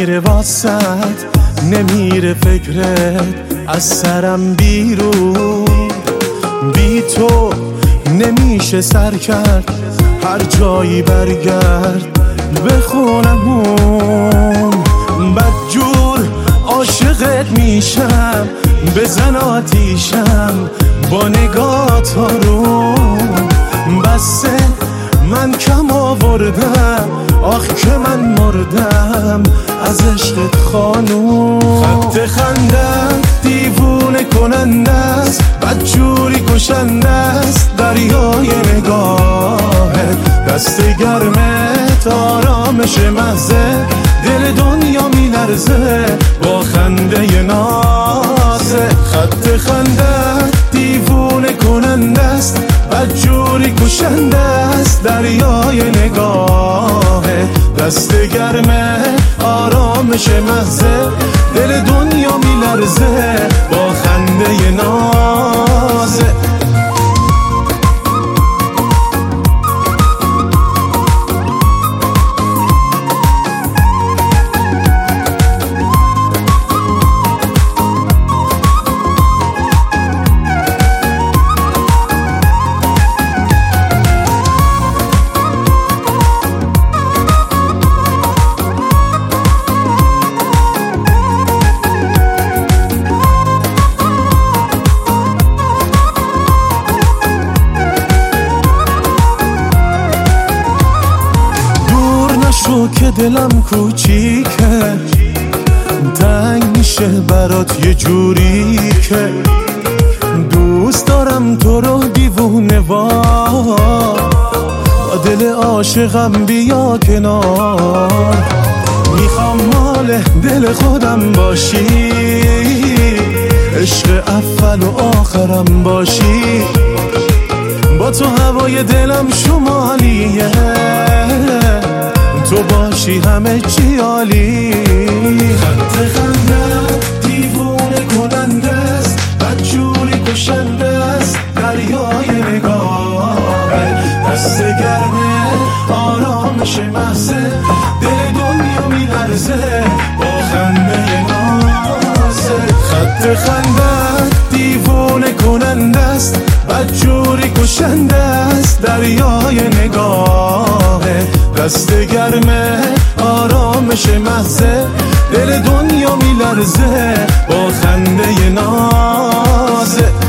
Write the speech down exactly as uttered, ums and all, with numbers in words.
میره واسط، نمیره فکرت از سرم بیرون. بی تو نمیشه سر کرد، هر جایی برگرد بخونمون. بدجور عاشقت میشم، بزن آتیشم با نگات هارون. بسه من کم آوردم، آخ که من مردم از عشقت خانوم. خط خندم دیوونه کننده است، بدجوری کشنده است دریای نگاهت. دست گرمت آرامش محضه، دل دنیا میلرزه با خنده نازه. خط خندم دیوونه کننده است، بدجوری کشنده است دریای نگاهه. دست گرمه آرامش محضه، دل دنیا میلرزه با خنده نازه. شو که دلم کوچیکه، تنگ میشه برات یه جوری که دوست دارم تو رو دیوونه وار. با دل عاشقم بیا کنار، میخوام مال دل خودم باشی، عشق اول و آخرم باشی. با تو هوای دلم شمالیه، تو باشی همه چی عالی. خط خندم دیوونه کننده است، بدجوری کشنده است دریای نگاهت. دست گرمه آرامش محضه، دل دنیا میلرزه با خنده نازه. خط خندم دیوونه کننده است، بدجوری کشنده است دریای نگاهه. دست گرمه آرامش محضه، دل دنیا میلرزه با خنده نازه.